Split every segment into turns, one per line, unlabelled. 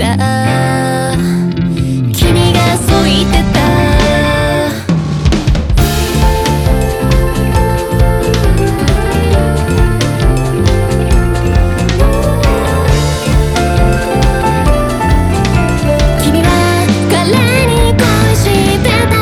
た君がそう言ってた君は彼に恋してた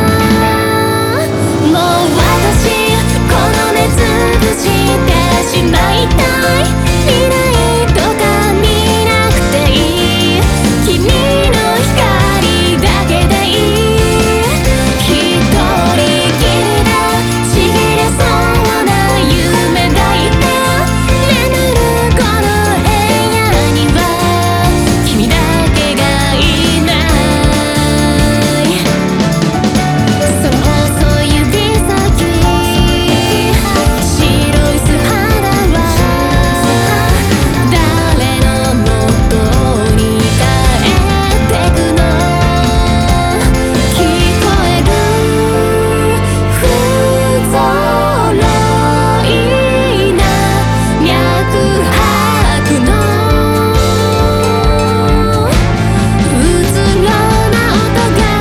もう私この目つぶしてしまいたい未来とか見なくていい君の光だけでいい一人きりでちぎれそうな夢抱いて眠るこの部屋には君だけがいないその細い指先白い素肌は誰のもとに帰ってくの聞こえる不揃いな脈拍のうつろな音が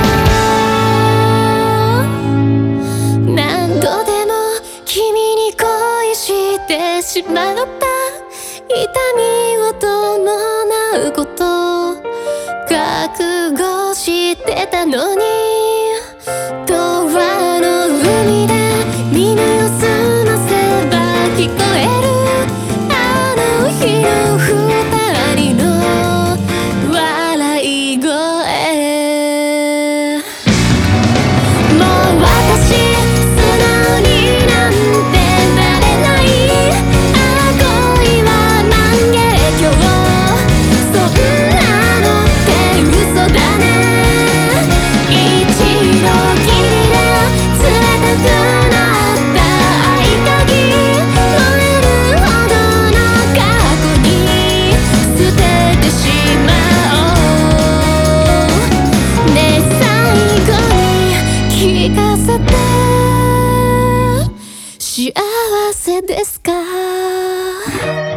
何度でも君に恋してしまった痛みを伴うこと覚悟してたのに永遠の海で耳を澄ませば聞こえるあの日の二人の笑い声もう私素直になんてなれないあ恋は万華鏡そんなのって嘘だね一度きりで冷たくなった合鍵燃えるほどの過去に捨ててしまおうねえ最後に聞かせて幸せですか